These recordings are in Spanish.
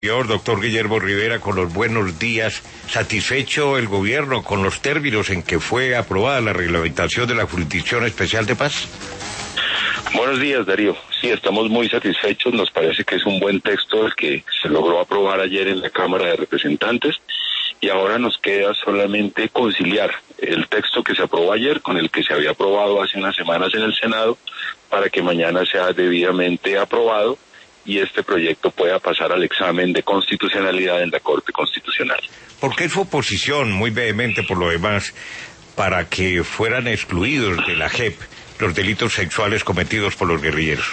Señor doctor Guillermo Rivera, con los buenos días. ¿Satisfecho el gobierno con los términos en que fue aprobada la reglamentación de la Jurisdicción Especial de Paz? Buenos días, Darío. Sí, estamos muy satisfechos. Nos parece que es un buen texto el que se logró aprobar ayer en la Cámara de Representantes y ahora nos queda solamente conciliar el texto que se aprobó ayer con el que se había aprobado hace unas semanas en el Senado para que mañana sea debidamente aprobado y este proyecto pueda pasar al examen de constitucionalidad en la Corte Constitucional. ¿Por qué su oposición, muy vehemente por lo demás, para que fueran excluidos de la JEP los delitos sexuales cometidos por los guerrilleros?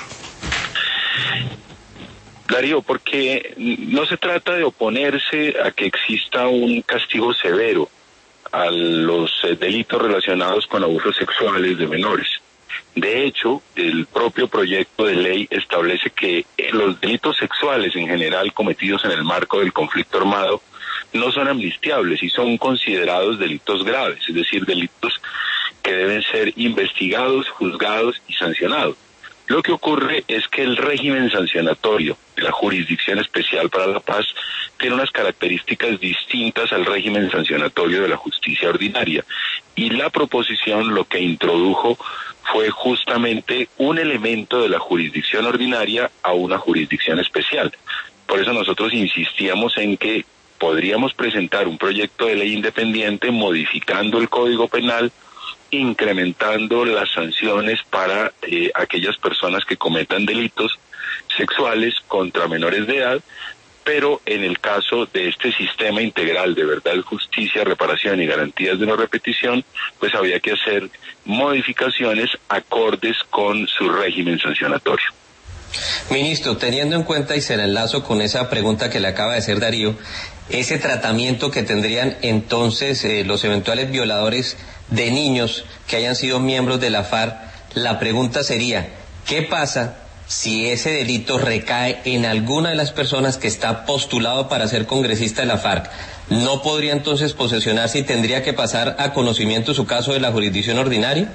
Darío, porque no se trata de oponerse a que exista un castigo severo a los delitos relacionados con abusos sexuales de menores. De hecho, el propio proyecto de ley establece que los delitos sexuales en general cometidos en el marco del conflicto armado no son amnistiables y son considerados delitos graves, es decir, delitos que deben ser investigados, juzgados y sancionados. Lo que ocurre es que el régimen sancionatorio de la Jurisdicción Especial para la Paz tiene unas características distintas al régimen sancionatorio de la justicia ordinaria. Y la proposición lo que introdujo fue justamente un elemento de la jurisdicción ordinaria a una jurisdicción especial. Por eso nosotros insistíamos en que podríamos presentar un proyecto de ley independiente modificando el Código Penal, incrementando las sanciones para aquellas personas que cometan delitos sexuales contra menores de edad, pero en el caso de este sistema integral de verdad, justicia, reparación y garantías de no repetición, pues había que hacer modificaciones acordes con su régimen sancionatorio. Ministro, teniendo en cuenta, y se la enlazo con esa pregunta que le acaba de hacer Darío, ese tratamiento que tendrían entonces los eventuales violadores de niños que hayan sido miembros de la FARC, la pregunta sería, ¿qué pasa si ese delito recae en alguna de las personas que está postulado para ser congresista de la FARC? ¿No podría entonces posesionarse y tendría que pasar a conocimiento su caso de la jurisdicción ordinaria?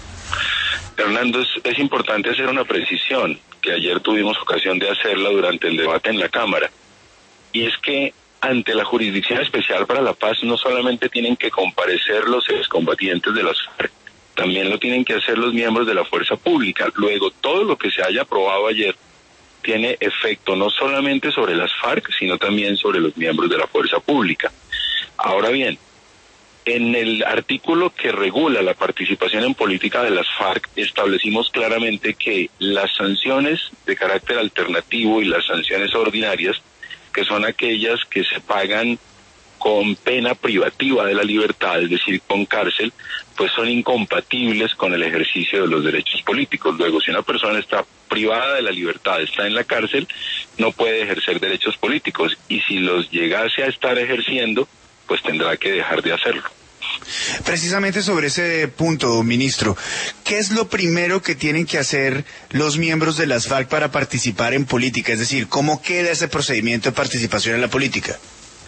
Fernando, es importante hacer una precisión, que ayer tuvimos ocasión de hacerla durante el debate en la Cámara, y es que ante la Jurisdicción Especial para la Paz no solamente tienen que comparecer los excombatientes de las FARC, también lo tienen que hacer los miembros de la fuerza pública. Luego, todo lo que se haya aprobado ayer tiene efecto no solamente sobre las FARC, sino también sobre los miembros de la fuerza pública. Ahora bien, en el artículo que regula la participación en política de las FARC, establecimos claramente que las sanciones de carácter alternativo y las sanciones ordinarias, que son aquellas que se pagan con pena privativa de la libertad, es decir, con cárcel, pues son incompatibles con el ejercicio de los derechos políticos. Luego, si una persona está privada de la libertad, está en la cárcel, no puede ejercer derechos políticos, y si los llegase a estar ejerciendo, pues tendrá que dejar de hacerlo. Precisamente sobre ese punto, ministro, ¿qué es lo primero que tienen que hacer los miembros de las FARC para participar en política? Es decir, ¿cómo queda ese procedimiento de participación en la política?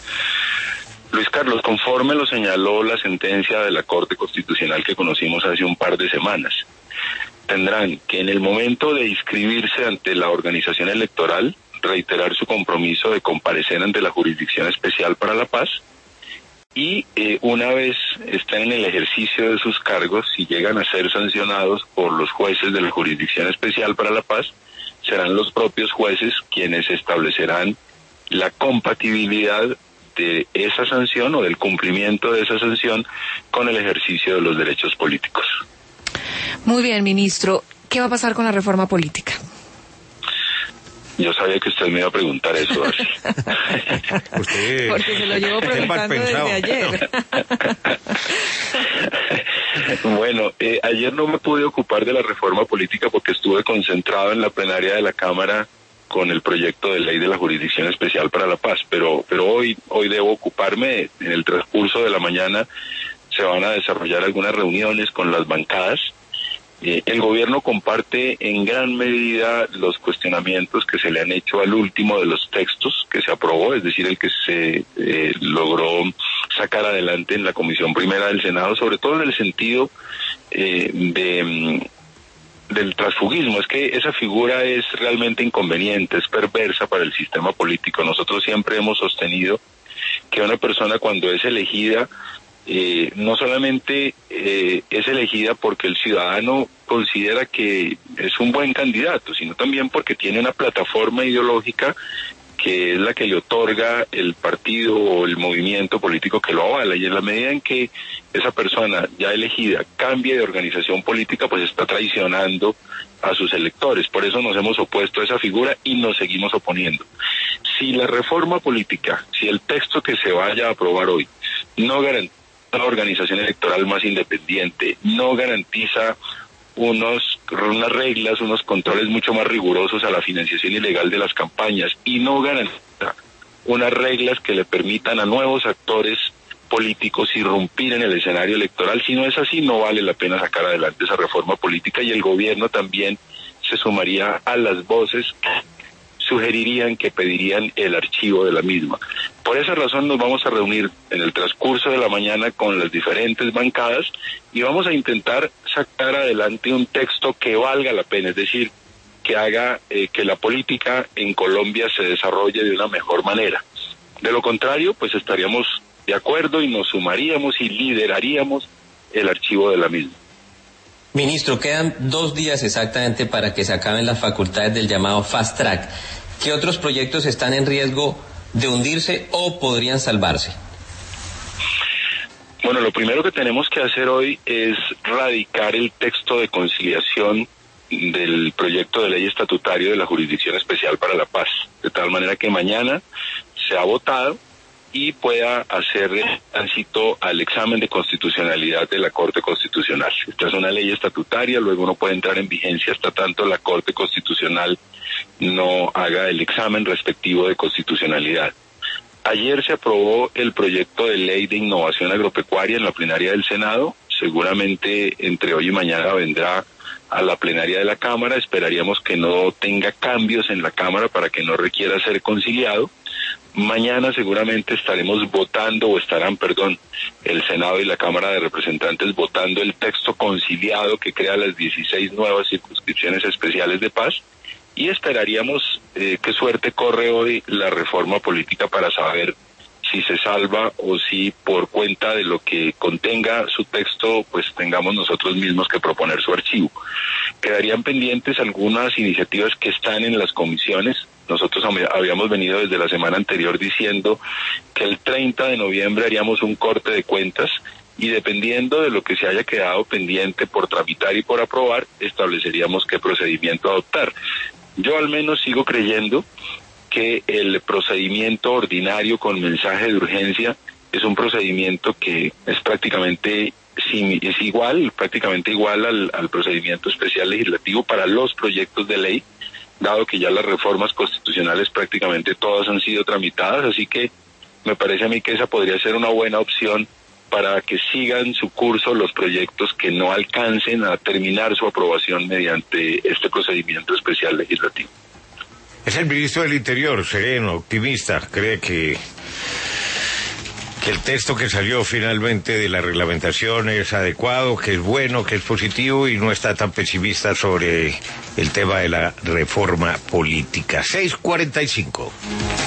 Luis Carlos, conforme lo señaló la sentencia de la Corte Constitucional que conocimos hace un par de semanas, tendrán que en el momento de inscribirse ante la organización electoral, reiterar su compromiso de comparecer ante la Jurisdicción Especial para la Paz, y una vez estén en el ejercicio de sus cargos, si llegan a ser sancionados por los jueces de la Jurisdicción Especial para la Paz, serán los propios jueces quienes establecerán la compatibilidad de esa sanción o del cumplimiento de esa sanción con el ejercicio de los derechos políticos. Muy bien, ministro. ¿Qué va a pasar con la reforma política? Yo sabía que usted me iba a preguntar eso, así. Usted, porque se lo llevo preguntando desde ayer. Bueno, ayer no me pude ocupar de la reforma política porque estuve concentrado en la plenaria de la Cámara con el proyecto de ley de la Jurisdicción Especial para la Paz, pero hoy debo ocuparme. En el transcurso de la mañana se van a desarrollar algunas reuniones con las bancadas. El gobierno comparte en gran medida los cuestionamientos que se le han hecho al último de los textos que se aprobó, es decir, el que se logró sacar adelante en la Comisión Primera del Senado, sobre todo en el sentido de del transfugismo. Es que esa figura es realmente inconveniente, es perversa para el sistema político. Nosotros siempre hemos sostenido que una persona cuando es elegida, no solamente es elegida porque el ciudadano considera que es un buen candidato, sino también porque tiene una plataforma ideológica que es la que le otorga el partido o el movimiento político que lo avala, y en la medida en que esa persona ya elegida cambie de organización política, pues está traicionando a sus electores. Por eso nos hemos opuesto a esa figura y nos seguimos oponiendo. Si la reforma política, si el texto que se vaya a aprobar hoy no garantiza una organización electoral más independiente, no garantiza unas reglas, unos controles mucho más rigurosos a la financiación ilegal de las campañas, y no garantiza unas reglas que le permitan a nuevos actores políticos irrumpir en el escenario electoral, si no es así, no vale la pena sacar adelante esa reforma política, y el gobierno también se sumaría a las voces que sugerirían que pedirían el archivo de la misma. Por esa razón nos vamos a reunir en el transcurso de la mañana con las diferentes bancadas y vamos a intentar sacar adelante un texto que valga la pena, es decir, que haga que la política en Colombia se desarrolle de una mejor manera. De lo contrario, pues estaríamos de acuerdo y nos sumaríamos y lideraríamos el archivo de la misma. Ministro, quedan 2 días exactamente para que se acaben las facultades del llamado Fast Track. ¿Qué otros proyectos están en riesgo de hundirse o podrían salvarse? Bueno, lo primero que tenemos que hacer hoy es radicar el texto de conciliación del proyecto de ley estatutario de la Jurisdicción Especial para la Paz, de tal manera que mañana sea votado y pueda hacer tránsito al examen de constitucionalidad de la Corte Constitucional. Esta es una ley estatutaria, luego no puede entrar en vigencia hasta tanto la Corte Constitucional no haga el examen respectivo de constitucionalidad. Ayer se aprobó el proyecto de ley de innovación agropecuaria en la plenaria del Senado. Seguramente entre hoy y mañana vendrá a la plenaria de la Cámara. Esperaríamos que no tenga cambios en la Cámara para que no requiera ser conciliado. Mañana seguramente estaremos votando, o estarán, el Senado y la Cámara de Representantes votando el texto conciliado que crea las 16 nuevas circunscripciones especiales de paz, y esperaríamos qué suerte corre hoy la reforma política para saber si se salva o si por cuenta de lo que contenga su texto, pues tengamos nosotros mismos que proponer su archivo. Quedarían pendientes algunas iniciativas que están en las comisiones. Nosotros habíamos venido desde la semana anterior diciendo que el 30 de noviembre haríamos un corte de cuentas y dependiendo de lo que se haya quedado pendiente por tramitar y por aprobar, estableceríamos qué procedimiento adoptar. Yo al menos sigo creyendo que el procedimiento ordinario con mensaje de urgencia es un procedimiento que es prácticamente igual al procedimiento especial legislativo para los proyectos de ley, dado que ya las reformas constitucionales prácticamente todas han sido tramitadas, así que me parece a mí que esa podría ser una buena opción para que sigan su curso los proyectos que no alcancen a terminar su aprobación mediante este procedimiento especial legislativo. Es el ministro del Interior, sereno, optimista, cree que el texto que salió finalmente de la reglamentación es adecuado, que es bueno, que es positivo y no está tan pesimista sobre el tema de la reforma política. 6:45.